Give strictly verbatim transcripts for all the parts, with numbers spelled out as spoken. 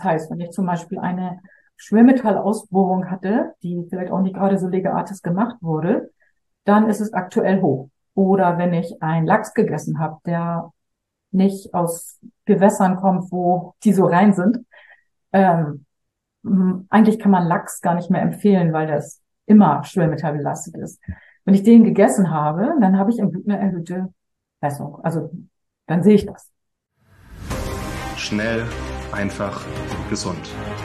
Das heißt, wenn ich zum Beispiel eine Schwermetallausbohrung hatte, die vielleicht auch nicht gerade so lege artis gemacht wurde, dann ist es aktuell hoch. Oder wenn ich einen Lachs gegessen habe, der nicht aus Gewässern kommt, wo die so rein sind. Ähm, eigentlich kann man Lachs gar nicht mehr empfehlen, weil das immer schwermetallbelastet ist. Wenn ich den gegessen habe, dann habe ich im Blut eine erhöhte Messung. Also dann sehe ich das. Schnell, einfach, gesund.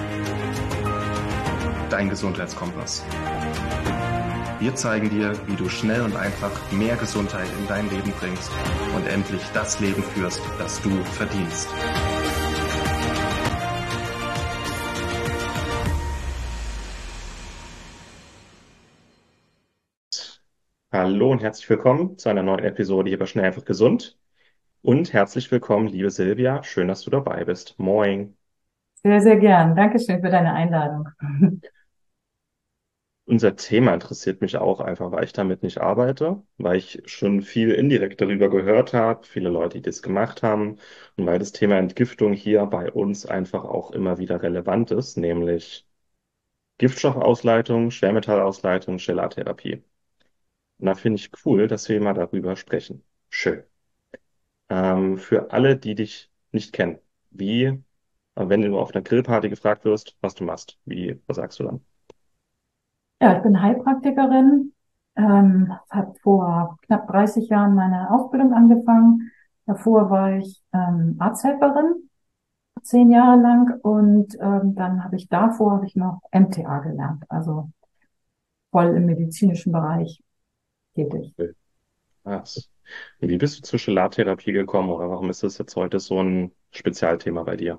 Dein Gesundheitskompass. Wir zeigen dir, wie du schnell und einfach mehr Gesundheit in dein Leben bringst und endlich das Leben führst, das du verdienst. Hallo und herzlich willkommen zu einer neuen Episode hier bei Schnell, einfach, gesund. Und herzlich willkommen, liebe Silvia. Schön, dass du dabei bist. Moin. Sehr, sehr gern. Dankeschön für deine Einladung. Unser Thema interessiert mich auch einfach, weil ich damit nicht arbeite, weil ich schon viel indirekt darüber gehört habe, viele Leute, die das gemacht haben und weil das Thema Entgiftung hier bei uns einfach auch immer wieder relevant ist, nämlich Giftstoffausleitung, Schwermetallausleitung, Chelartherapie. Und da finde ich cool, dass wir mal darüber sprechen. Schön. Ähm, für alle, die dich nicht kennen, wie, äh, wenn du auf einer Grillparty gefragt wirst, was du machst, wie, was sagst du dann? Ja, ich bin Heilpraktikerin, ähm, habe vor knapp dreißig Jahren meine Ausbildung angefangen. Davor war ich ähm, Arzthelferin, zehn Jahre lang, und ähm, dann habe ich davor habe ich noch M T A gelernt, also voll im medizinischen Bereich tätig. Was? Wie bist du zur Chelartherapie gekommen oder warum ist das jetzt heute so ein Spezialthema bei dir?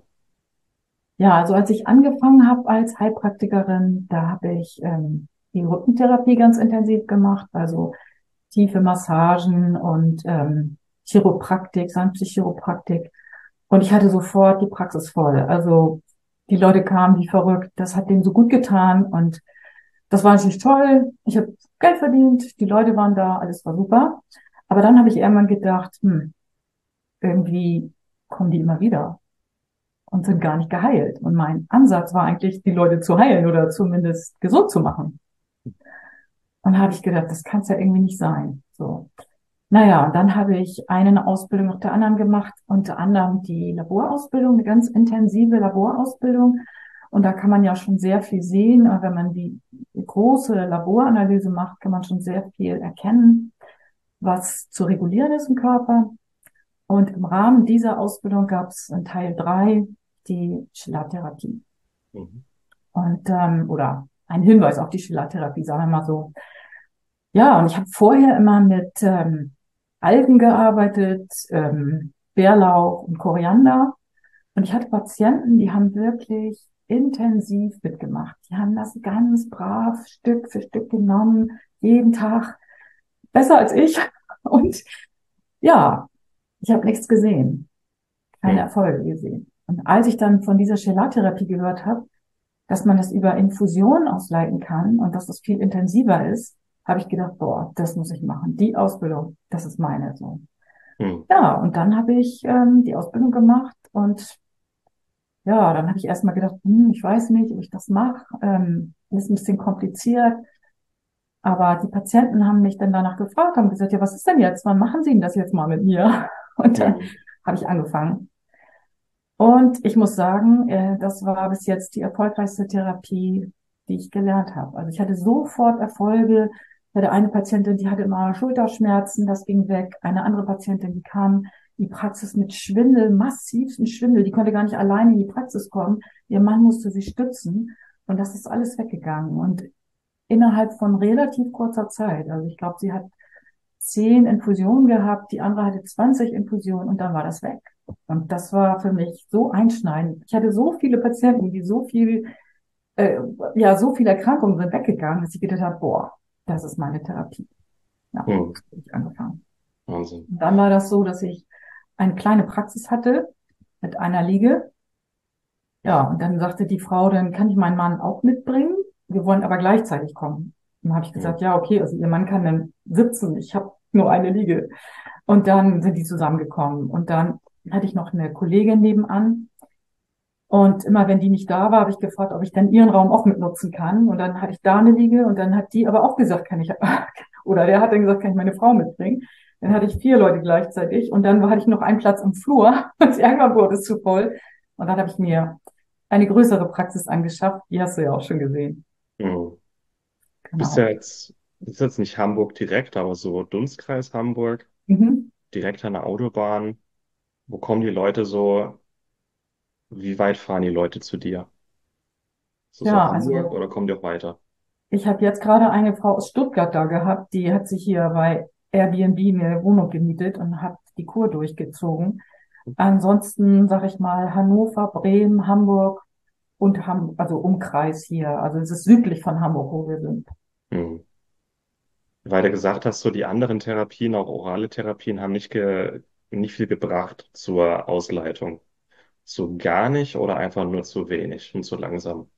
Ja, also als ich angefangen habe als Heilpraktikerin, da habe ich ähm, die Rückentherapie ganz intensiv gemacht, also tiefe Massagen und ähm, Chiropraktik, sanfte Chiropraktik. Und ich hatte sofort die Praxis voll. Also die Leute kamen wie verrückt. Das hat denen so gut getan und das war natürlich toll. Ich habe Geld verdient, die Leute waren da, alles war super. Aber dann habe ich irgendwann gedacht, hm, irgendwie kommen die immer wieder und sind gar nicht geheilt. Und mein Ansatz war eigentlich, die Leute zu heilen oder zumindest gesund zu machen. Und da habe ich gedacht, das kann es ja irgendwie nicht sein. So. Naja, und dann habe ich eine Ausbildung nach der anderen gemacht, unter anderem die Laborausbildung, eine ganz intensive Laborausbildung. Und da kann man ja schon sehr viel sehen. Wenn man die große Laboranalyse macht, kann man schon sehr viel erkennen, was zu regulieren ist im Körper. Und im Rahmen dieser Ausbildung gab es in Teil drei die Chelartherapie. Mhm. Und, ähm, oder ein Hinweis auf die Chelartherapie, sagen wir mal so. Ja, und ich habe vorher immer mit ähm, Algen gearbeitet, ähm, Bärlauch und Koriander. Und ich hatte Patienten, die haben wirklich intensiv mitgemacht. Die haben das ganz brav Stück für Stück genommen, jeden Tag, besser als ich. Und ja, ich habe nichts gesehen, keine Hm. Erfolge gesehen. Und als ich dann von dieser Chelartherapie gehört habe, dass man das über Infusion ausleiten kann und dass das viel intensiver ist, habe ich gedacht, boah, das muss ich machen. Die Ausbildung, das ist meine so. Hm. Ja, und dann habe ich ähm, die Ausbildung gemacht und ja, dann habe ich erst mal gedacht, hm, ich weiß nicht, ob ich das mache. Ähm, ist ein bisschen kompliziert. Aber die Patienten haben mich dann danach gefragt, haben gesagt, ja, was ist denn jetzt? Wann machen Sie denn das jetzt mal mit mir? Und dann Hm. habe ich angefangen. Und ich muss sagen, äh, das war bis jetzt die erfolgreichste Therapie, die ich gelernt habe. Also ich hatte sofort Erfolge. Ich hatte eine Patientin, die hatte immer Schulterschmerzen, das ging weg. Eine andere Patientin, die kam in die Praxis mit Schwindel, massivsten Schwindel. Die konnte gar nicht alleine in die Praxis kommen. Ihr Mann musste sie stützen. Und das ist alles weggegangen. Und innerhalb von relativ kurzer Zeit. Also ich glaube, sie hat zehn Infusionen gehabt, die andere hatte zwanzig Infusionen und dann war das weg. Und das war für mich so einschneidend. Ich hatte so viele Patienten, die so viel, äh, ja, so viele Erkrankungen sind weggegangen, dass ich gedacht habe, boah, das ist meine Therapie. Ja, Hm. so habe ich angefangen. Wahnsinn. Und dann war das so, dass ich eine kleine Praxis hatte mit einer Liege. Ja, und dann sagte die Frau, dann kann ich meinen Mann auch mitbringen. Wir wollen aber gleichzeitig kommen. Dann habe ich Hm. gesagt, ja, okay, also ihr Mann kann dann sitzen. Ich habe nur eine Liege. Und dann sind die zusammengekommen. Und dann hatte ich noch eine Kollegin nebenan, Und immer wenn die nicht da war, habe ich gefragt, ob ich dann ihren Raum auch mitnutzen kann. Und dann hatte ich da eine Liege und dann hat die aber auch gesagt, kann ich, oder der hat dann gesagt, kann ich meine Frau mitbringen. Dann hatte ich vier Leute gleichzeitig und dann hatte ich noch einen Platz im Flur und irgendwann wurde es zu voll. Und dann habe ich mir eine größere Praxis angeschafft. Die hast du ja auch schon gesehen. Hm. Bist ja Genau. jetzt, ist jetzt nicht Hamburg direkt, aber so Dunstkreis Hamburg, Mhm. direkt an der Autobahn. Wo kommen die Leute so, wie weit fahren die Leute zu dir? Ist das so Ja, Hamburg also oder kommen die auch weiter? ich habe jetzt gerade eine Frau aus Stuttgart da gehabt, die hat sich hier bei Airbnb eine Wohnung gemietet und hat die Kur durchgezogen. Ansonsten sage ich mal Hannover, Bremen, Hamburg und Ham also Umkreis hier. Also es ist südlich von Hamburg, wo wir sind. Hm. Weil du gesagt hast, so die anderen Therapien, auch orale Therapien, haben nicht, ge nicht viel gebracht zur Ausleitung. So gar nicht oder einfach nur zu wenig und zu langsam.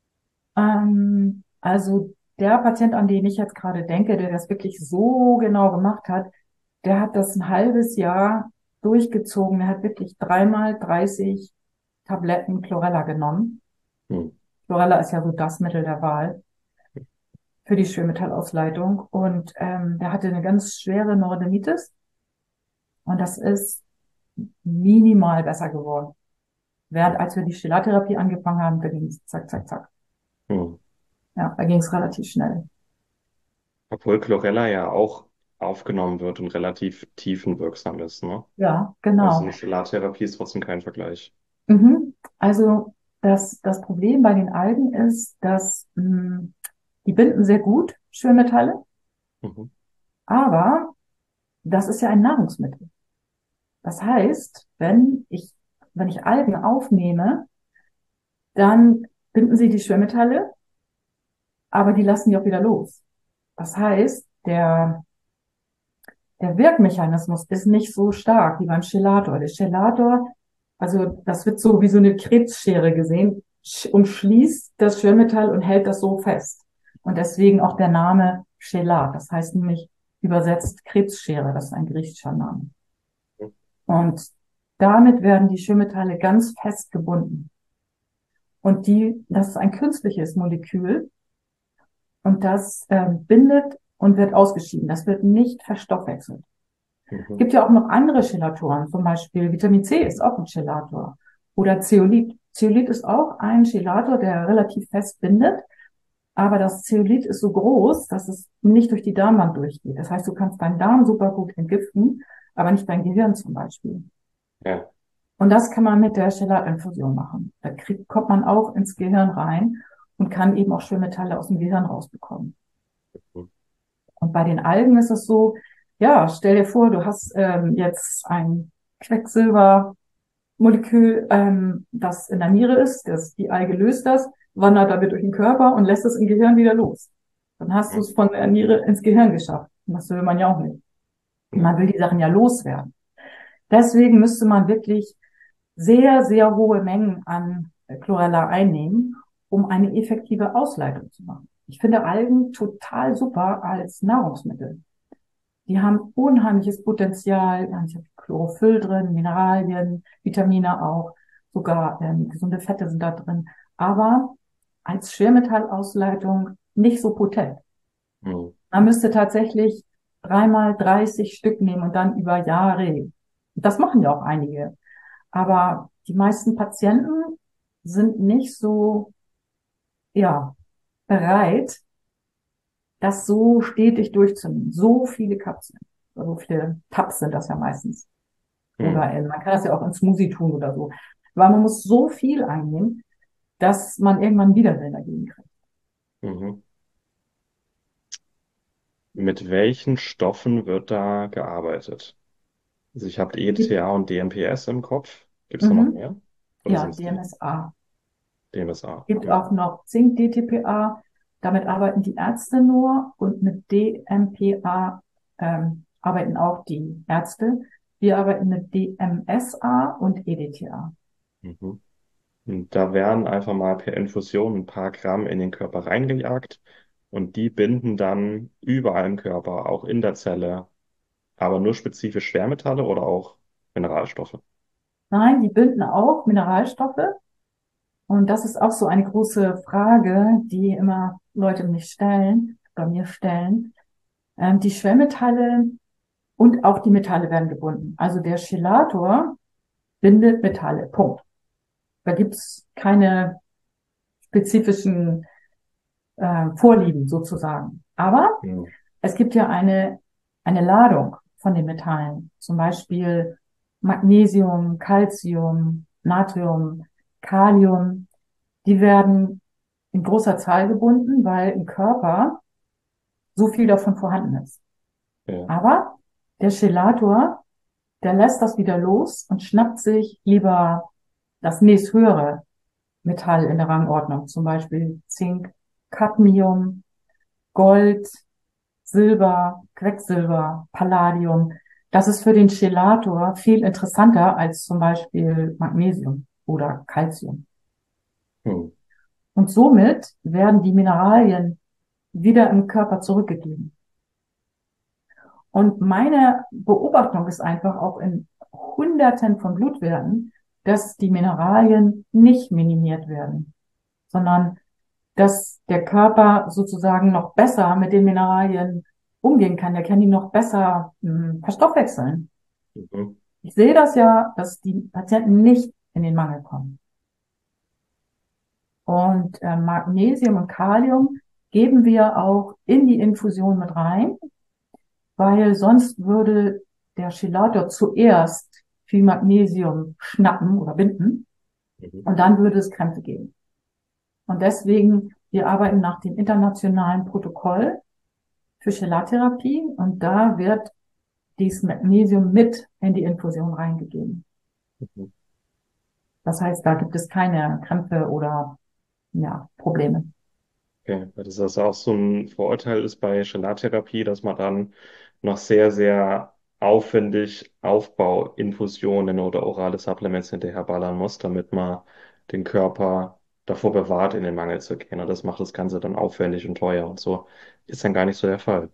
Ähm, also der Patient, an den ich jetzt gerade denke, der das wirklich so genau gemacht hat, der hat das ein halbes Jahr durchgezogen. Er hat wirklich dreimal dreißig Tabletten Chlorella genommen. Hm. Chlorella ist ja so das Mittel der Wahl für die Schwermetallausleitung. Und ähm, der hatte eine ganz schwere Neurodermitis und das ist minimal besser geworden. Während als wir die Chelartherapie angefangen haben, da ging es zack, zack, zack. Hm. Ja, da ging es relativ schnell. Obwohl Chlorella ja auch aufgenommen wird und relativ tiefenwirksam ist, ne? Ja, Also genau. eine Solartherapie ist trotzdem kein Vergleich. Mhm. Also das, das Problem bei den Algen ist, dass mh, die binden sehr gut Schwermetalle, Mhm. aber das ist ja ein Nahrungsmittel. Das heißt, wenn ich, wenn ich Algen aufnehme, dann binden sie die Schwermetalle, aber die lassen die auch wieder los. Das heißt, der, der Wirkmechanismus ist nicht so stark wie beim Chelator. Der Chelator, also das wird so wie so eine Krebsschere gesehen, umschließt das Schwermetall und hält das so fest. Und deswegen auch der Name Chelat. Das heißt nämlich übersetzt Krebsschere. Das ist ein griechischer Name. Und damit werden die Schwermetalle ganz fest gebunden. Und die, das ist ein künstliches Molekül und das äh, bindet und wird ausgeschieden. Das wird nicht verstoffwechselt. Es Mhm. gibt ja auch noch andere Chelatoren, zum Beispiel Vitamin C ist auch ein Chelator oder Zeolit. Zeolit ist auch ein Chelator, der relativ fest bindet, aber das Zeolit ist so groß, dass es nicht durch die Darmwand durchgeht. Das heißt, du kannst deinen Darm super gut entgiften, aber nicht dein Gehirn zum Beispiel. Ja. Und das kann man mit der Chelatinfusion machen. Da kriegt, kommt man auch ins Gehirn rein und kann eben auch Schwermetalle aus dem Gehirn rausbekommen. Mhm. Und bei den Algen ist es so, ja, stell dir vor, du hast ähm, jetzt ein Quecksilbermolekül, ähm, das in der Niere ist, das, die Alge löst das, wandert damit durch den Körper und lässt es im Gehirn wieder los. Dann hast du Mhm. es von der Niere ins Gehirn geschafft. Und das will man ja auch nicht. Ja. Man will die Sachen ja loswerden. Deswegen müsste man wirklich sehr, sehr hohe Mengen an Chlorella einnehmen, um eine effektive Ausleitung zu machen. Ich finde Algen total super als Nahrungsmittel. Die haben unheimliches Potenzial, da ist Chlorophyll drin, Mineralien, Vitamine auch, sogar ähm, gesunde Fette sind da drin, aber als Schwermetallausleitung nicht so potent. Mhm. Man müsste tatsächlich dreimal dreißig Stück nehmen und dann über Jahre. Das machen ja auch einige. Aber die meisten Patienten sind nicht so, ja, bereit, das so stetig durchzunehmen. So viele Kapseln, so viele Tabs sind das ja meistens. Mhm. Oder in, man kann das ja auch in Smoothie tun oder so. Weil man muss so viel einnehmen, dass man irgendwann Widerwillen dagegen kriegt. Mhm. Mit welchen Stoffen wird da gearbeitet? Also ich habe E T A und D M P S im Kopf. Gibt es da noch Mhm. mehr? Oder Ja, sind es die? D M S A. D M S A. Gibt Mhm. auch noch Zink-D T P A. Damit arbeiten die Ärzte nur und mit D M P A ähm, arbeiten auch die Ärzte. Wir arbeiten mit D M S A und E D T A. Mhm. Und da werden einfach mal per Infusion ein paar Gramm in den Körper reingejagt und die binden dann überall im Körper, auch in der Zelle, aber nur spezifisch Schwermetalle oder auch Mineralstoffe. Nein, die binden auch Mineralstoffe, Und das ist auch so eine große Frage, die immer Leute mich stellen, bei mir stellen. Ähm, die Schwermetalle und auch die Metalle werden gebunden. Also der Chelator bindet Metalle. Punkt. Da gibt's keine spezifischen äh, Vorlieben sozusagen. Aber Hm. es gibt ja eine, eine Ladung von den Metallen. Zum Beispiel Magnesium, Calcium, Natrium, Kalium. Die werden in großer Zahl gebunden, weil im Körper so viel davon vorhanden ist. Ja. Aber der Chelator, der lässt das wieder los und schnappt sich lieber das nächsthöhere Metall in der Rangordnung, zum Beispiel Zink, Cadmium, Gold, Silber, Quecksilber, Palladium. Das ist für den Chelator viel interessanter als zum Beispiel Magnesium oder Calcium. Hm. Und somit werden die Mineralien wieder im Körper zurückgegeben. Und meine Beobachtung ist einfach auch in Hunderten von Blutwerten, dass die Mineralien nicht minimiert werden, sondern dass der Körper sozusagen noch besser mit den Mineralien umgehen kann. Der kann die noch besser mh, verstoffwechseln. Mhm. Ich sehe das ja, dass die Patienten nicht in den Mangel kommen. Und äh, Magnesium und Kalium geben wir auch in die Infusion mit rein, weil sonst würde der Chelator zuerst viel Magnesium schnappen oder binden Mhm. und dann würde es Krämpfe geben. Und deswegen, wir arbeiten nach dem internationalen Protokoll für Chelattherapie und da wird dieses Magnesium mit in die Infusion reingegeben. Mhm. Das heißt, da gibt es keine Krämpfe oder ja, Probleme. Okay, weil das ist auch so ein Vorurteil ist bei Gelattherapie, dass man dann noch sehr, sehr aufwendig Aufbauinfusionen oder orale Supplements hinterherballern muss, damit man den Körper davor bewahrt, in den Mangel zu gehen. Und das macht das Ganze dann aufwendig und teuer und so. Ist dann gar nicht so der Fall.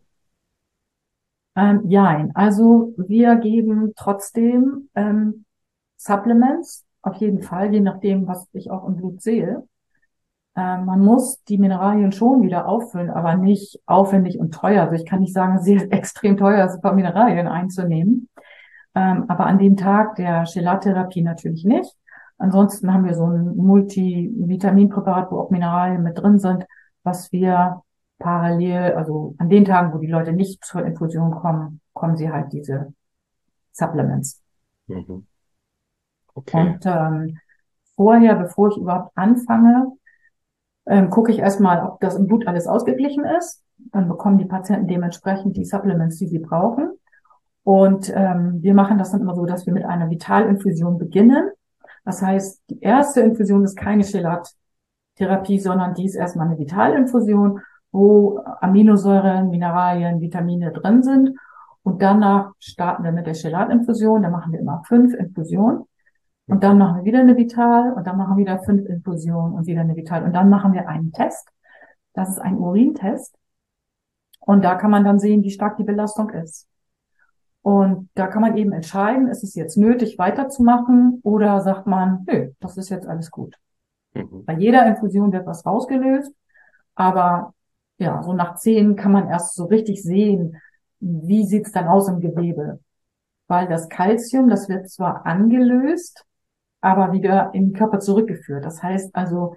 Ähm, jein, also wir geben trotzdem ähm, Supplements, auf jeden Fall, je nachdem, was ich auch im Blut sehe. Ähm, man muss die Mineralien schon wieder auffüllen, aber nicht aufwendig und teuer. Also ich kann nicht sagen, es ist extrem teuer, super Mineralien einzunehmen. Ähm, aber an dem Tag der Chelattherapie natürlich nicht. Ansonsten haben wir so ein Multivitaminpräparat, wo auch Mineralien mit drin sind, was wir parallel, also an den Tagen, wo die Leute nicht zur Infusion kommen, kommen sie halt diese Supplements. Mhm. Okay. Und ähm, vorher, bevor ich überhaupt anfange, ähm, gucke ich erstmal, ob das im Blut alles ausgeglichen ist. Dann bekommen die Patienten dementsprechend die Supplements, die sie brauchen. Und ähm, wir machen das dann immer so, dass wir mit einer Vitalinfusion beginnen. Das heißt, die erste Infusion ist keine Chelattherapie, sondern die ist erstmal eine Vitalinfusion, wo Aminosäuren, Mineralien, Vitamine drin sind. Und danach starten wir mit der Chelatinfusion. Da machen wir immer fünf Infusionen. Und dann Mhm. machen wir wieder eine Vital und dann machen wir wieder fünf Infusionen und wieder eine Vital. Und dann machen wir einen Test. Das ist ein Urintest. Und da kann man dann sehen, wie stark die Belastung ist. Und da kann man eben entscheiden, ist es jetzt nötig, weiterzumachen oder sagt man, nö, das ist jetzt alles gut. Mhm. Bei jeder Infusion wird was rausgelöst, aber ja, so nach zehn kann man erst so richtig sehen, wie sieht's dann aus im Gewebe. Weil das Calcium, das wird zwar angelöst, aber wieder in den Körper zurückgeführt. Das heißt also,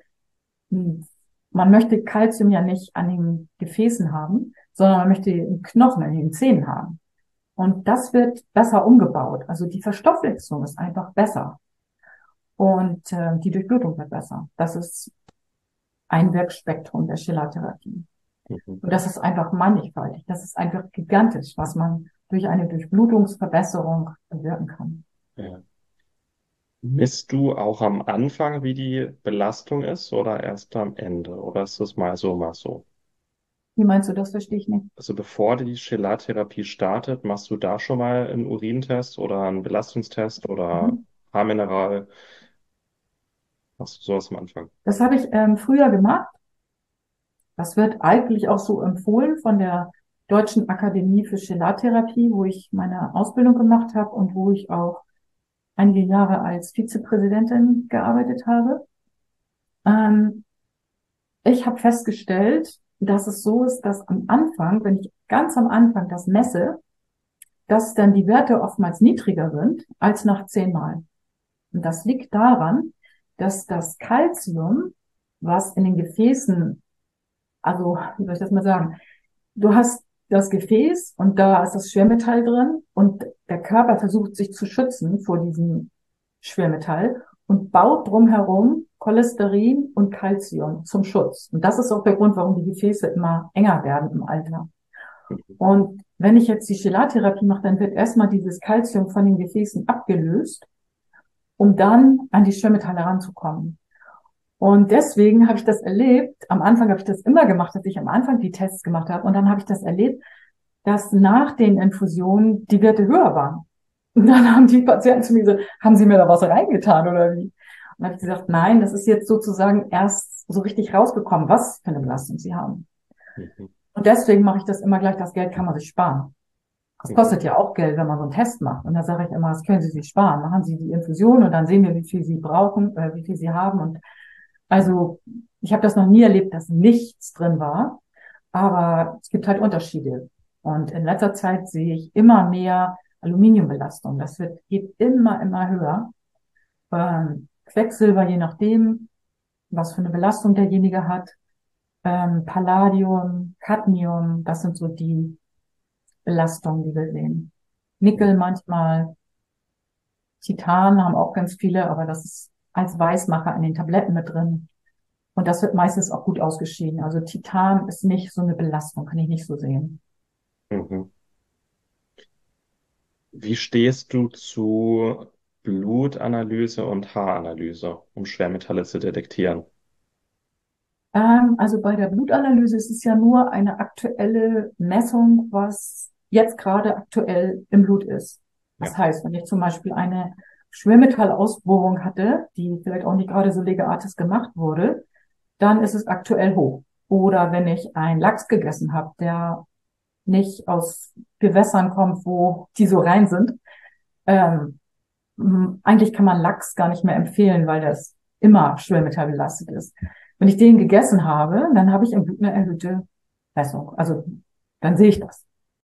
man möchte Calcium ja nicht an den Gefäßen haben, sondern man möchte den Knochen in den Zähnen haben. Und das wird besser umgebaut. Also die Verstoffwechslung ist einfach besser. Und äh, die Durchblutung wird besser. Das ist ein Wirkspektrum der Chelattherapie. Mhm. Und das ist einfach mannigfaltig. Das ist einfach gigantisch, was man durch eine Durchblutungsverbesserung bewirken kann. Ja. Misst du auch am Anfang, wie die Belastung ist, oder erst am Ende? Oder ist das mal so, mal so? Wie meinst du, das verstehe ich nicht? Also bevor die Chelattherapie startet, machst du da schon mal einen Urintest oder einen Belastungstest oder Mhm. Haarmineral? Machst du sowas am Anfang? Das habe ich ähm, früher gemacht. Das wird eigentlich auch so empfohlen von der Deutschen Akademie für Chelattherapie, wo ich meine Ausbildung gemacht habe und wo ich auch einige Jahre als Vizepräsidentin gearbeitet habe. Ähm, ich habe festgestellt, dass es so ist, dass am Anfang, wenn ich ganz am Anfang das messe, dass dann die Werte oftmals niedriger sind als nach zehnmal. Und das liegt daran, dass das Calcium, was in den Gefäßen, also, wie soll ich das mal sagen, du hast das Gefäß und da ist das Schwermetall drin und der Körper versucht sich zu schützen vor diesem Schwermetall und baut drumherum Cholesterin und Calcium zum Schutz. Und das ist auch der Grund, warum die Gefäße immer enger werden im Alter. Und wenn ich jetzt die Chelattherapie mache, dann wird erstmal dieses Calcium von den Gefäßen abgelöst, um dann an die Schwermetalle heranzukommen. Und deswegen habe ich das erlebt, am Anfang habe ich das immer gemacht, dass ich am Anfang die Tests gemacht habe und dann habe ich das erlebt, dass nach den Infusionen die Werte höher waren. Und dann haben die Patienten zu mir gesagt, haben Sie mir da was reingetan oder wie? Und dann habe ich gesagt, nein, das ist jetzt sozusagen erst so richtig rausgekommen, was für eine Belastung Sie haben. Mhm. Und deswegen mache ich das immer gleich, das Geld kann man sich sparen. Das kostet ja auch Geld, wenn man so einen Test macht. Und da sage ich immer, das können Sie sich sparen. Machen Sie die Infusion und dann sehen wir, wie viel Sie brauchen, äh, wie viel Sie haben. Und also ich habe das noch nie erlebt, dass nichts drin war. Aber es gibt halt Unterschiede. Und in letzter Zeit sehe ich immer mehr Aluminiumbelastung. Das wird, geht immer, immer höher. Ähm, Quecksilber, je nachdem, was für eine Belastung derjenige hat. Ähm, Palladium, Cadmium, das sind so die Belastungen, die wir sehen. Nickel manchmal, Titan haben auch ganz viele, aber das ist als Weißmacher in den Tabletten mit drin. Und das wird meistens auch gut ausgeschieden. Also Titan ist nicht so eine Belastung, kann ich nicht so sehen. Mhm. Wie stehst du zu Blutanalyse und Haaranalyse, um Schwermetalle zu detektieren? Ähm, also bei der Blutanalyse ist es ja nur eine aktuelle Messung, was jetzt gerade aktuell im Blut ist. Ja. Das heißt, wenn ich zum Beispiel eine Schwermetallausbohrung hatte, die vielleicht auch nicht gerade so lege artis gemacht wurde, dann ist es aktuell hoch. Oder wenn ich einen Lachs gegessen habe, der nicht aus Gewässern kommt, wo die so rein sind. Ähm, eigentlich kann man Lachs gar nicht mehr empfehlen, weil das immer schwermetallbelastet ist. Wenn ich den gegessen habe, dann habe ich im Blut eine erhöhte Messung. Also dann sehe ich das.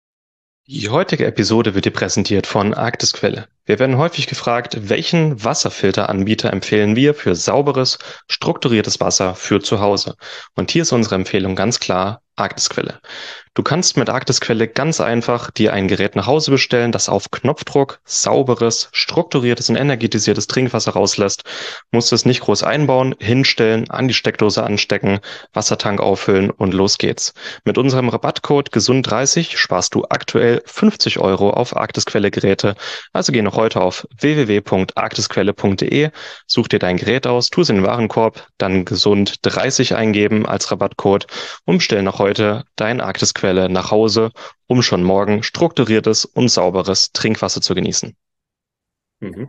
Die heutige Episode wird dir präsentiert von Arktisquelle. Wir werden häufig gefragt, welchen Wasserfilteranbieter empfehlen wir für sauberes, strukturiertes Wasser für zu Hause. Und hier ist unsere Empfehlung ganz klar Arktisquelle. Du kannst mit Arktisquelle ganz einfach dir ein Gerät nach Hause bestellen, das auf Knopfdruck sauberes, strukturiertes und energetisiertes Trinkwasser rauslässt. Musst es nicht groß einbauen, hinstellen, an die Steckdose anstecken, Wassertank auffüllen und los geht's. Mit unserem Rabattcode gesund dreißig sparst du aktuell fünfzig Euro auf Arktisquelle-Geräte. Also geh noch heute auf w w w punkt arktisquelle punkt d e, such dir dein Gerät aus, tu es in den Warenkorb, dann gesund dreißig eingeben als Rabattcode und bestell noch heute dein Arktisquelle nach Hause, um schon morgen strukturiertes und sauberes Trinkwasser zu genießen. Mhm.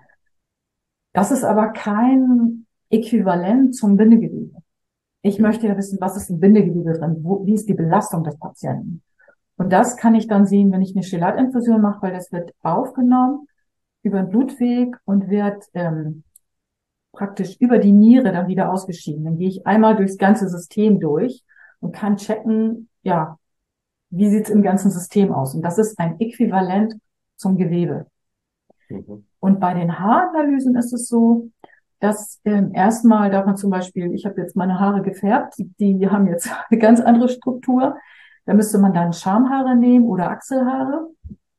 Das ist aber kein Äquivalent zum Bindegewebe. Ich Mhm. möchte ja wissen, was ist im Bindegewebe drin? Wo, wie ist die Belastung des Patienten? Und das kann ich dann sehen, wenn ich eine Chelatinfusion mache, weil das wird aufgenommen über den Blutweg und wird ähm, praktisch über die Niere dann wieder ausgeschieden. Dann gehe ich einmal durchs ganze System durch und kann checken, ja, wie sieht's im ganzen System aus? Und das ist ein Äquivalent zum Gewebe. Mhm. Und bei den Haaranalysen ist es so, dass ähm, erstmal darf man zum Beispiel, ich habe jetzt meine Haare gefärbt, die, die haben jetzt eine ganz andere Struktur. Da müsste man dann Schamhaare nehmen oder Achselhaare.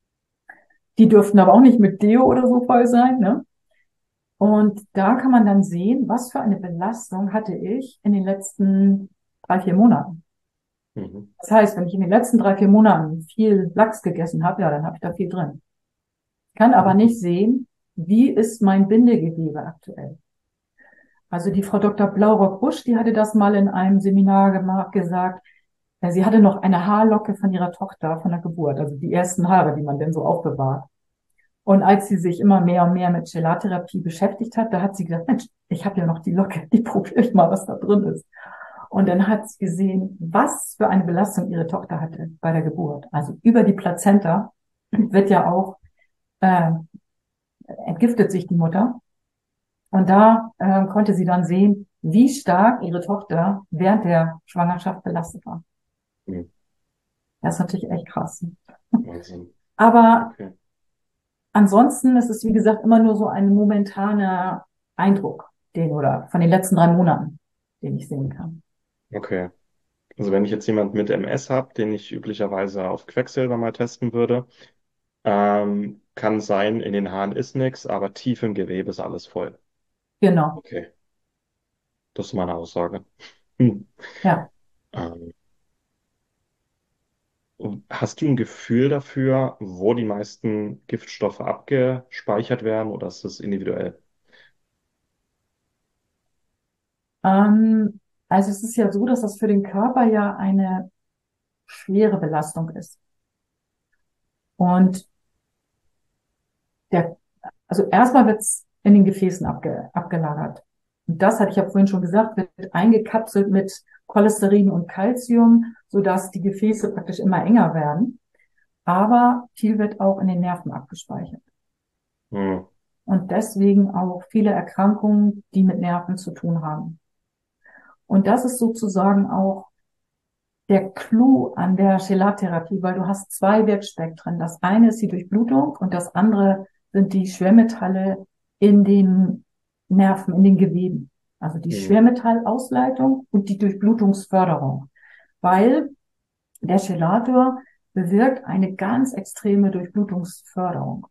Die dürften aber auch nicht mit Deo oder so voll sein, ne? Und da kann man dann sehen, was für eine Belastung hatte ich in den letzten drei, vier Monaten. Mhm. Das heißt, wenn ich in den letzten drei, vier Monaten viel Lachs gegessen habe, ja, dann habe ich da viel drin. Kann aber nicht sehen, wie ist mein Bindegewebe aktuell. Also die Frau Doktor Blaurock-Busch, die hatte das mal in einem Seminar gemacht, gesagt, ja, sie hatte noch eine Haarlocke von ihrer Tochter von der Geburt, also die ersten Haare, die man denn so aufbewahrt. Und als sie sich immer mehr und mehr mit Gelattherapie beschäftigt hat, da hat sie gesagt, Mensch, ich habe ja noch die Locke, die probiere ich mal, was da drin ist. Und dann hat sie gesehen, was für eine Belastung ihre Tochter hatte bei der Geburt. Also über die Plazenta wird ja auch, äh, entgiftet sich die Mutter. Und da äh, konnte sie dann sehen, wie stark ihre Tochter während der Schwangerschaft belastet war. Hm. Das ist natürlich echt krass. Wahnsinn. Aber Okay. ansonsten ist es, wie gesagt, immer nur so ein momentaner Eindruck, den oder von den letzten drei Monaten, den ich sehen kann. Okay. Also wenn ich jetzt jemand mit M S habe, den ich üblicherweise auf Quecksilber mal testen würde, ähm, kann sein, in den Haaren ist nichts, aber tief im Gewebe ist alles voll. Genau, Okay, das ist meine Aussage. Hm. ja. Ähm, Hast du ein Gefühl dafür, wo die meisten Giftstoffe abgespeichert werden, oder ist das individuell? Ähm, also es ist ja so, dass das für den Körper ja eine schwere Belastung ist. Und der, also erstmal wird es in den Gefäßen abge, abgelagert. Und das, hatte ich ja vorhin schon gesagt, wird eingekapselt mit Cholesterin und Calcium, sodass die Gefäße praktisch immer enger werden. Aber viel wird auch in den Nerven abgespeichert. Hm. Und deswegen auch viele Erkrankungen, die mit Nerven zu tun haben. Und das ist sozusagen auch der Clou an der Chelattherapie, weil du hast zwei Wirkspektren. Das eine ist die Durchblutung und das andere sind die Schwermetalle in den Nerven, in den Geweben. Also die Hm. Schwermetallausleitung und die Durchblutungsförderung. Weil der Chelator bewirkt eine ganz extreme Durchblutungsförderung.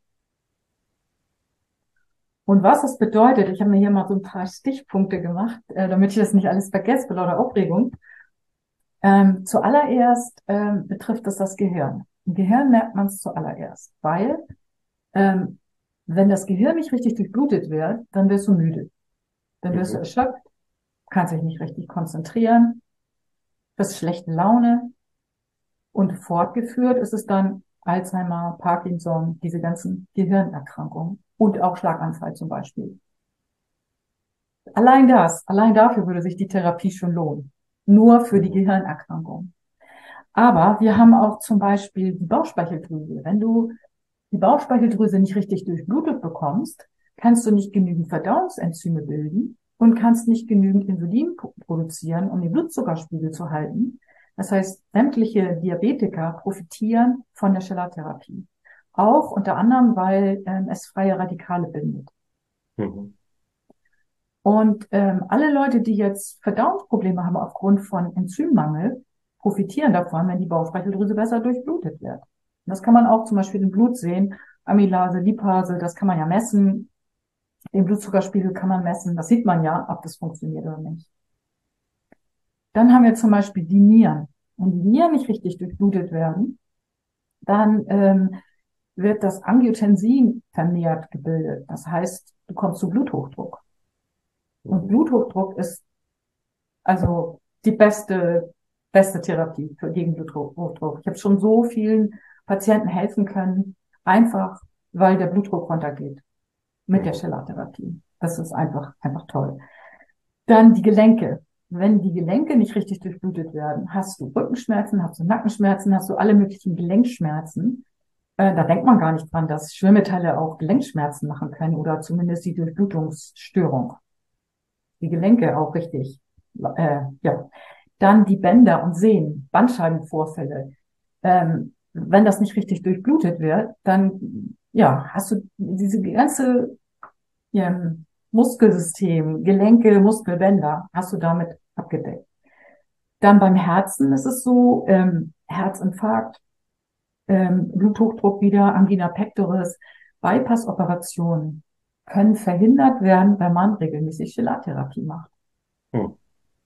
Und was das bedeutet, ich habe mir hier mal so ein paar Stichpunkte gemacht, äh, damit ich das nicht alles vergesse vor lauter Aufregung. Ähm, zuallererst ähm, betrifft es das Gehirn. Im Gehirn merkt man es zuallererst, weil ähm, wenn das Gehirn nicht richtig durchblutet wird, dann wirst du müde, dann wirst du Mhm. erschöpft, kannst dich nicht richtig konzentrieren, hast schlechte Laune und fortgeführt ist es dann Alzheimer, Parkinson, diese ganzen Gehirnerkrankungen und auch Schlaganfall zum Beispiel. Allein das, allein dafür würde sich die Therapie schon lohnen. Nur für die Mhm. Gehirnerkrankung. Aber wir haben auch zum Beispiel die Bauchspeicheldrüse. Wenn du die Bauchspeicheldrüse nicht richtig durchblutet bekommst, kannst du nicht genügend Verdauungsenzyme bilden und kannst nicht genügend Insulin produzieren, um den Blutzuckerspiegel zu halten. Das heißt, sämtliche Diabetiker profitieren von der Chelattherapie. Auch unter anderem, weil ähm, es freie Radikale bindet. Mhm. Und ähm, alle Leute, die jetzt Verdauungsprobleme haben aufgrund von Enzymmangel, profitieren davon, wenn die Bauchspeicheldrüse besser durchblutet wird. Und das kann man auch zum Beispiel im Blut sehen. Amylase, Lipase, das kann man ja messen. Den Blutzuckerspiegel kann man messen. Das sieht man ja, ob das funktioniert oder nicht. Dann haben wir zum Beispiel die Nieren. Wenn die Nieren nicht richtig durchblutet werden, dann ähm, wird das Angiotensin vermehrt gebildet. Das heißt, du kommst zu Bluthochdruck. Und Mhm. Bluthochdruck ist also die beste, beste Therapie für gegen Bluthochdruck. Ich habe schon so vielen Patienten helfen können, einfach weil der Blutdruck runtergeht mit der Mhm. Chelattherapie. Das ist einfach, einfach toll. Dann die Gelenke. Wenn die Gelenke nicht richtig durchblutet werden, hast du Rückenschmerzen, hast du Nackenschmerzen, hast du alle möglichen Gelenkschmerzen. Äh, da denkt man gar nicht dran, dass Schwermetalle auch Gelenkschmerzen machen können oder zumindest die Durchblutungsstörung. Die Gelenke auch richtig. Äh, ja. Dann die Bänder und Sehnen, Bandscheibenvorfälle. Ähm, wenn das nicht richtig durchblutet wird, dann ja, hast du diese ganze ähm, Muskelsystem, Gelenke, Muskelbänder, hast du damit abgedeckt. Dann beim Herzen ist es so, ähm, Herzinfarkt, ähm, Bluthochdruck wieder, Angina pectoris, Bypass-Operationen können verhindert werden, wenn man regelmäßig Chelattherapie macht. Mhm.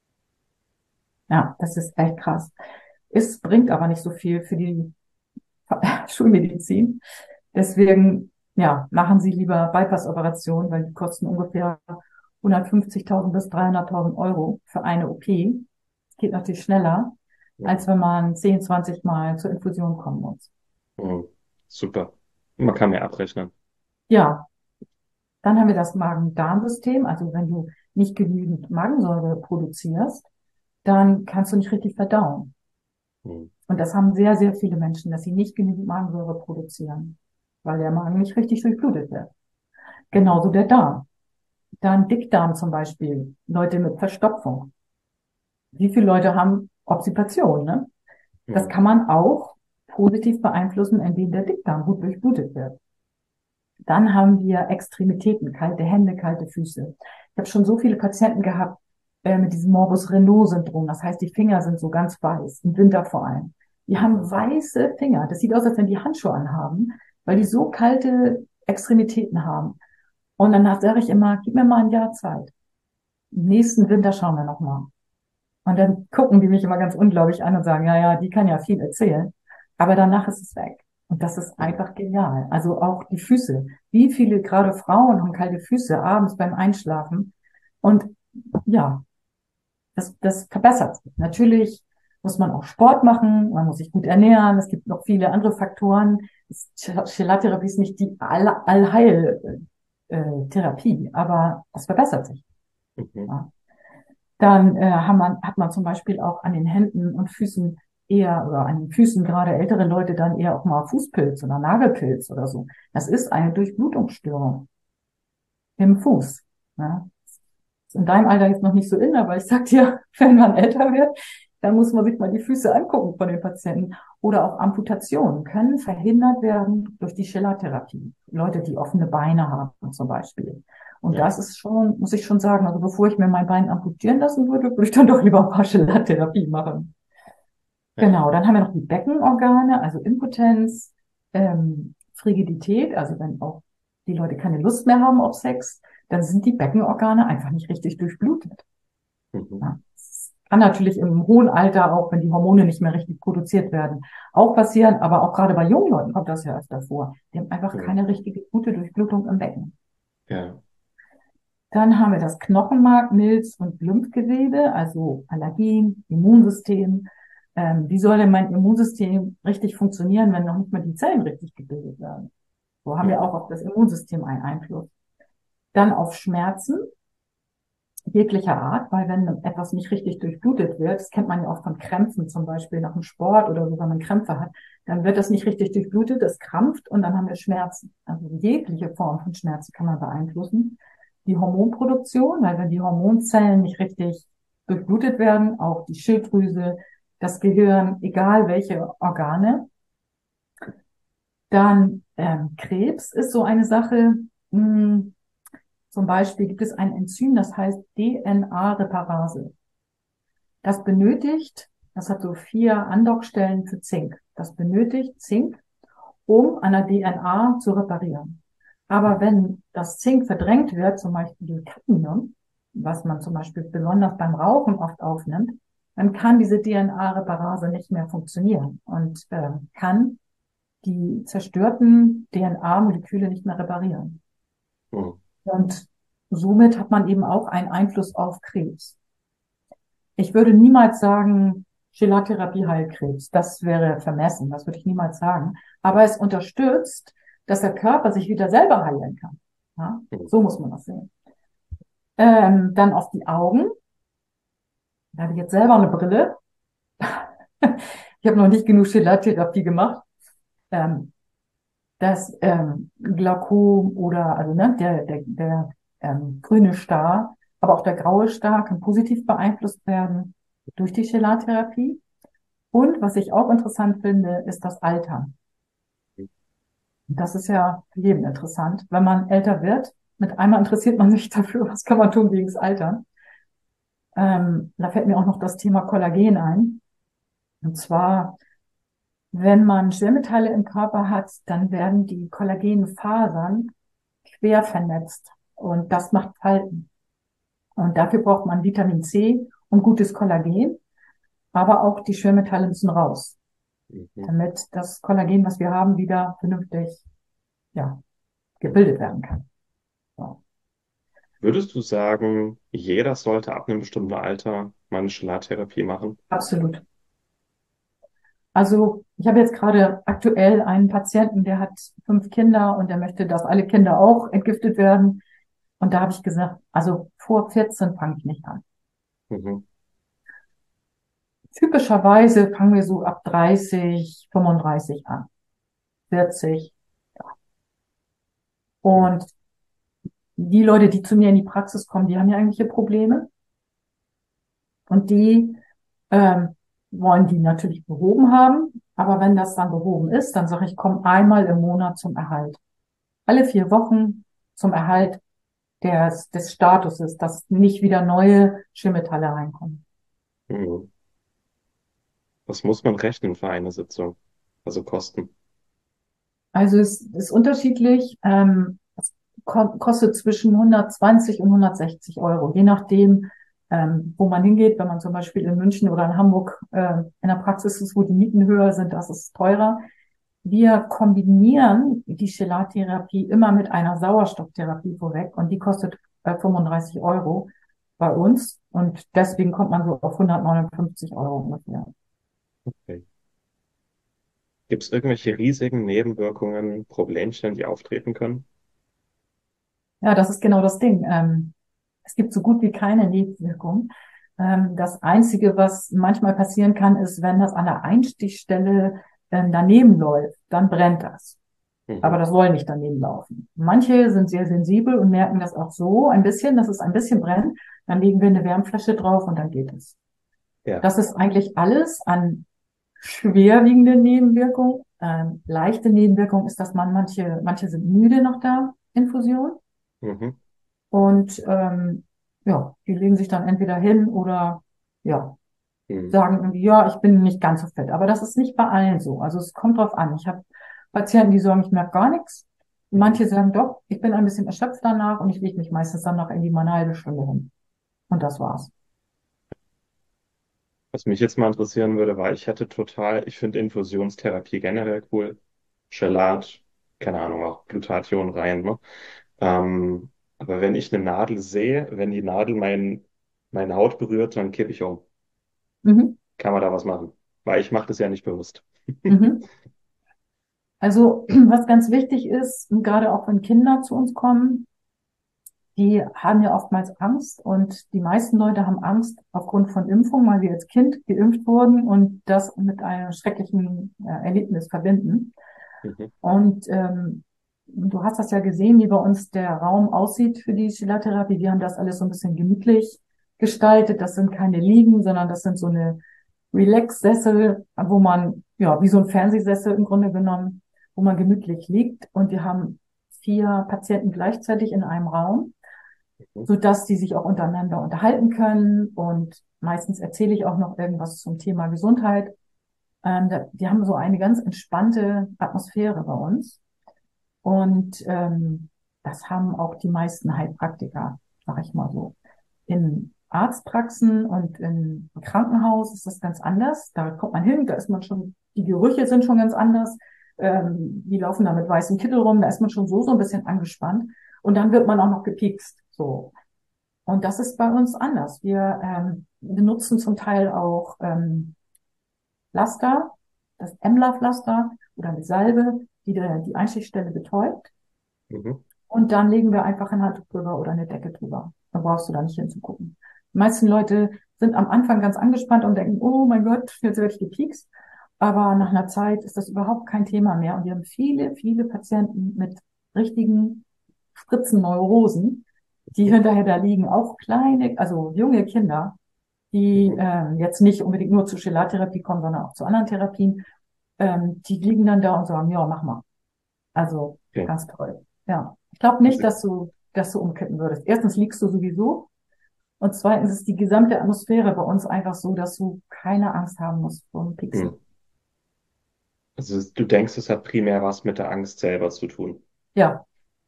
Ja, das ist echt krass. Es bringt aber nicht so viel für die Schulmedizin. Deswegen, ja, machen Sie lieber Bypass-Operationen, weil die kosten ungefähr hundertfünfzigtausend bis dreihunderttausend Euro für eine O P. Geht natürlich schneller, als Mhm. wenn man zehn, zwanzig Mal zur Infusion kommen muss. Mhm. Super. Man kann mehr abrechnen. Ja, dann haben wir das Magen-Darm-System. Also wenn du nicht genügend Magensäure produzierst, dann kannst du nicht richtig verdauen. Mhm. Und das haben sehr, sehr viele Menschen, dass sie nicht genügend Magensäure produzieren, weil der Magen nicht richtig durchblutet wird. Mhm. Genauso der Darm. Dann Dickdarm zum Beispiel, Leute mit Verstopfung. Wie viele Leute haben Obstipation, ne? Das Mhm. kann man auch positiv beeinflussen, indem der Dickdarm gut durchblutet wird. Dann haben wir Extremitäten, kalte Hände, kalte Füße. Ich habe schon so viele Patienten gehabt äh, mit diesem Morbus Raynaud-Syndrom. Das heißt, die Finger sind so ganz weiß, im Winter vor allem. Die haben Mhm. weiße Finger. Das sieht aus, als wenn die Handschuhe anhaben, weil die so kalte Extremitäten haben. Und dann sage ich immer, gib mir mal ein Jahr Zeit. Im nächsten Winter schauen wir nochmal. Und dann gucken die mich immer ganz ungläubig an und sagen, ja, ja, die kann ja viel erzählen. Aber danach ist es weg. Und das ist Mhm. einfach genial. Also auch die Füße. Wie viele, gerade Frauen, haben kalte Füße abends beim Einschlafen? Und ja, das, das verbessert sich. Natürlich muss man auch Sport machen, man muss sich gut ernähren. Es gibt noch viele andere Faktoren. Chelartherapie ist nicht die All Allheil, äh, Therapie, aber es verbessert sich. Mhm. Ja. Dann äh, hat man, hat man zum Beispiel auch an den Händen und Füßen eher, oder an den Füßen gerade ältere Leute dann eher auch mal Fußpilz oder Nagelpilz oder so. Das ist eine Durchblutungsstörung im Fuß. Ja. Ist in deinem Alter jetzt noch nicht so in, aber ich sag dir, wenn man älter wird, dann muss man sich mal die Füße angucken von den Patienten. Oder auch Amputationen können verhindert werden durch die Chelartherapie. Leute, die offene Beine haben zum Beispiel. Und Ja. das ist schon, muss ich schon sagen, also bevor ich mir mein Bein amputieren lassen würde, würde ich dann doch lieber ein paar Chelartherapie machen. Ja. Genau, dann haben wir noch die Beckenorgane, also Impotenz, ähm, Frigidität, also wenn auch die Leute keine Lust mehr haben auf Sex, dann sind die Beckenorgane einfach nicht richtig durchblutet. Mhm. Ja. Das kann natürlich im hohen Alter auch, wenn die Hormone nicht mehr richtig produziert werden, auch passieren, aber auch gerade bei jungen Leuten kommt das ja öfter vor. Die haben einfach Ja. keine richtige gute Durchblutung im Becken. Ja. Dann haben wir das Knochenmark, Milz und Lymphgewebe, also Allergien, Immunsystem. Ähm, wie soll denn mein Immunsystem richtig funktionieren, wenn noch nicht mal die Zellen richtig gebildet werden? So haben wir Mhm. auch auf das Immunsystem einen Einfluss. Dann auf Schmerzen jeglicher Art, weil wenn etwas nicht richtig durchblutet wird, das kennt man ja auch von Krämpfen zum Beispiel nach dem Sport oder so, wenn man Krämpfe hat, dann wird das nicht richtig durchblutet, es krampft und dann haben wir Schmerzen. Also jegliche Form von Schmerzen kann man beeinflussen. Die Hormonproduktion, weil wenn die Hormonzellen nicht richtig durchblutet werden, auch die Schilddrüse, das Gehirn, egal welche Organe, dann ähm, Krebs ist so eine Sache. Mh, zum Beispiel gibt es ein Enzym, das heißt D N A-Reparase. Das benötigt, das hat so vier Andockstellen für Zink. Das benötigt Zink, um an der D N A zu reparieren. Aber wenn das Zink verdrängt wird, zum Beispiel durch Cadmium, was man zum Beispiel besonders beim Rauchen oft aufnimmt, dann kann diese D N A-Reparase nicht mehr funktionieren und äh, kann die zerstörten D N A-Moleküle nicht mehr reparieren. Mhm. Und somit hat man eben auch einen Einfluss auf Krebs. Ich würde niemals sagen, Chelartherapie heilt Krebs. Das wäre vermessen. Das würde ich niemals sagen. Aber es unterstützt, dass der Körper sich wieder selber heilen kann. Ja? Mhm. So muss man das sehen. Ähm, dann auf die Augen. Da habe ich jetzt selber eine Brille. Ich habe noch nicht genug Chelartherapie gemacht. Ähm, das ähm, Glaukom oder also ne, der, der, der ähm, grüne Star, aber auch der graue Star kann positiv beeinflusst werden durch die Chelartherapie. Und was ich auch interessant finde, ist das Altern. Das ist ja für jeden interessant. Wenn man älter wird, mit einmal interessiert man sich dafür, was kann man tun gegen das Altern. Ähm, da fällt mir auch noch das Thema Kollagen ein. Und zwar, wenn man Schwermetalle im Körper hat, dann werden die Kollagenfasern quer vernetzt. Und das macht Falten. Und dafür braucht man Vitamin C und gutes Kollagen. Aber auch die Schwermetalle müssen raus, Mhm. damit das Kollagen, was wir haben, wieder vernünftig, ja, gebildet werden kann. So. Würdest du sagen, jeder sollte ab einem bestimmten Alter mal eine Chelartherapie machen? Absolut. Also ich habe jetzt gerade aktuell einen Patienten, der hat fünf Kinder und der möchte, dass alle Kinder auch entgiftet werden. Und da habe ich gesagt, also vor vierzehn fange ich nicht an. Mhm. Typischerweise fangen wir so ab dreißig, fünfunddreißig an, vierzig. Ja. Und die Leute, die zu mir in die Praxis kommen, die haben ja irgendwelche Probleme und die ähm, wollen die natürlich behoben haben. Aber wenn das dann behoben ist, dann sage ich, komm einmal im Monat zum Erhalt. Alle vier Wochen zum Erhalt des, des Statuses, dass nicht wieder neue Schwermetalle reinkommen. Mhm. Was muss man rechnen für eine Sitzung? Also Kosten. Also es ist unterschiedlich. Ähm, es ko kostet zwischen hundertzwanzig und hundertsechzig Euro, je nachdem, ähm, wo man hingeht. Wenn man zum Beispiel in München oder in Hamburg äh, in der Praxis ist, wo die Mieten höher sind, das ist teurer. Wir kombinieren die Chelattherapie immer mit einer Sauerstofftherapie vorweg und die kostet äh, fünfunddreißig Euro bei uns und deswegen kommt man so auf hundertneunundfünfzig Euro ungefähr. Okay. Gibt es irgendwelche riesigen Nebenwirkungen, Problemchen, die auftreten können? Ja, das ist genau das Ding. Ähm, es gibt so gut wie keine Nebenwirkungen. Ähm, das Einzige, was manchmal passieren kann, ist, wenn das an der Einstichstelle ähm, daneben läuft, dann brennt das. Aber Mhm. das soll nicht daneben laufen. Manche sind sehr sensibel und merken das auch so ein bisschen, dass es ein bisschen brennt. Dann legen wir eine Wärmflasche drauf und dann geht es. Ja. Das ist eigentlich alles an schwerwiegenden Nebenwirkungen. Ähm, leichte Nebenwirkung ist, dass man manche, manche sind müde nach der Infusion Mhm. und ähm, ja, die legen sich dann entweder hin oder ja, Mhm. sagen irgendwie, ja, ich bin nicht ganz so fit. Aber das ist nicht bei allen so. Also es kommt drauf an. Ich habe Patienten, die sagen, ich merke gar nichts. Mhm. Manche sagen, doch, ich bin ein bisschen erschöpft danach und ich lege mich meistens dann noch irgendwie mal eine halbe Stunde hin. Und das war's. Was mich jetzt mal interessieren würde, war, ich hätte total, ich finde Infusionstherapie generell cool. Chelat, keine Ahnung, auch Glutathion rein, ne? Ähm, aber wenn ich eine Nadel sehe, wenn die Nadel mein, meine Haut berührt, dann kippe ich um. Mhm. Kann man da was machen? Weil ich mache das ja nicht bewusst. Mhm. Also was ganz wichtig ist, gerade auch wenn Kinder zu uns kommen, die haben ja oftmals Angst und die meisten Leute haben Angst aufgrund von Impfung, weil sie als Kind geimpft wurden und das mit einem schrecklichen äh, Erlebnis verbinden. Mhm. Und ähm, du hast das ja gesehen, wie bei uns der Raum aussieht für die Chelattherapie. Wir haben das alles so ein bisschen gemütlich gestaltet. Das sind keine Liegen, sondern das sind so eine Relax-Sessel, wo man, ja, wie so ein Fernsehsessel im Grunde genommen, wo man gemütlich liegt. Und wir haben vier Patienten gleichzeitig in einem Raum, Mhm. sodass die sich auch untereinander unterhalten können. Und meistens erzähle ich auch noch irgendwas zum Thema Gesundheit. Ähm, da, die haben so eine ganz entspannte Atmosphäre bei uns. Und ähm, das haben auch die meisten Heilpraktiker, sag ich mal so. In Arztpraxen und im Krankenhaus ist das ganz anders. Da kommt man hin, da ist man schon, die Gerüche sind schon ganz anders. Ähm, die laufen da mit weißem Kittel rum, da ist man schon so, so ein bisschen angespannt. Und dann wird man auch noch gepiekst. So. Und das ist bei uns anders. Wir ähm, benutzen zum Teil auch ähm, Pflaster, das Emla-Pflaster oder eine Salbe, die der, die Einstichstelle betäubt. Mhm. Und dann legen wir einfach ein Handtuch drüber oder eine Decke drüber. Da brauchst du da nicht hinzugucken. Die meisten Leute sind am Anfang ganz angespannt und denken, oh mein Gott, jetzt werde ich gepiekst. Aber nach einer Zeit ist das überhaupt kein Thema mehr. Und wir haben viele, viele Patienten mit richtigen Spritzenneurosen, die hinterher da liegen. Auch kleine, also junge Kinder, die Mhm. ähm, jetzt nicht unbedingt nur zur Chelattherapie kommen, sondern auch zu anderen Therapien. Ähm, die liegen dann da und sagen, ja, mach mal. Also Okay. ganz toll. Ja. Ich glaube nicht, Also, dass du, dass du umkippen würdest. Erstens liegst du sowieso und zweitens ist die gesamte Atmosphäre bei uns einfach so, dass du keine Angst haben musst vor einem hm. Pixel. Also du denkst, es hat primär was mit der Angst selber zu tun. Ja,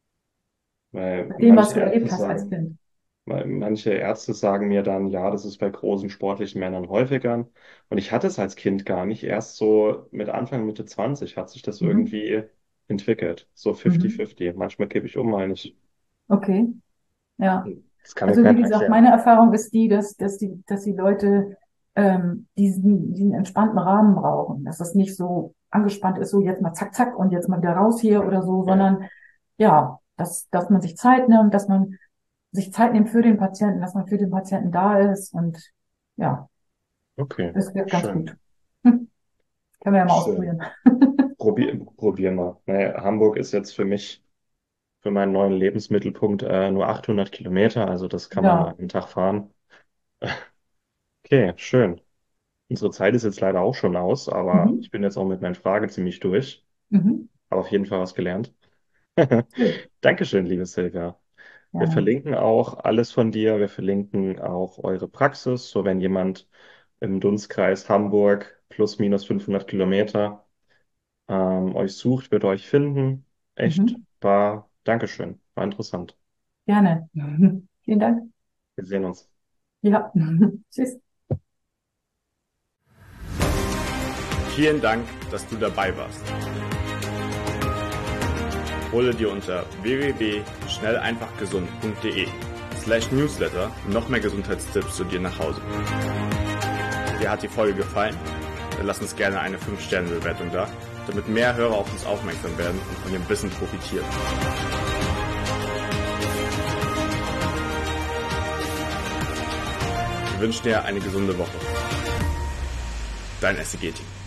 Weil mit dem, was manche du Ärzte erlebt hast als sagen, Kind. weil manche Ärzte sagen mir dann, ja, das ist bei großen sportlichen Männern häufiger. Und ich hatte es als Kind gar nicht. Erst so mit Anfang, Mitte zwanzig hat sich das Mhm. irgendwie entwickelt. So Mhm. fünfzig fünfzig. Manchmal kippe ich um, mal nicht. Okay, ja. Das kann mir Also wie keiner gesagt, erklären. meine Erfahrung ist die, dass, dass die, dass die Leute ähm, diesen, diesen entspannten Rahmen brauchen. Dass das nicht so angespannt ist, so jetzt mal zack, zack und jetzt mal wieder raus hier oder so, Ja, sondern ja, dass, dass man sich Zeit nimmt, dass man sich Zeit nimmt für den Patienten, dass man für den Patienten da ist und ja, okay. das wird ganz Schön. gut. Hm, können wir ja mal Schön. ausprobieren. Probier, probieren wir. Naja, Hamburg ist jetzt für mich für meinen neuen Lebensmittelpunkt äh, nur achthundert Kilometer, also das kann man mal Ja. einen Tag fahren. Okay, schön. Unsere Zeit ist jetzt leider auch schon aus, aber Mhm. ich bin jetzt auch mit meinen Fragen ziemlich durch. Mhm. Habe auf jeden Fall was gelernt. Schön. Dankeschön, liebe Silvia. Wir Gerne. verlinken auch alles von dir. Wir verlinken auch eure Praxis, so wenn jemand im Dunstkreis Hamburg plus minus fünfhundert Kilometer ähm, euch sucht, wird euch finden. Echt, Mhm. war, Dankeschön, war interessant. Gerne. Vielen Dank. Wir sehen uns. Ja. Tschüss. Vielen Dank, dass du dabei warst. Hole dir unter w w w punkt schnell einfach gesund punkt de slash newsletter noch mehr Gesundheitstipps zu dir nach Hause. Dir hat die Folge gefallen? Dann lass uns gerne eine fünf Sterne Bewertung da, damit mehr Hörer auf uns aufmerksam werden und von dem Wissen profitieren. Wir wünschen dir eine gesunde Woche. Dein S C G-Team.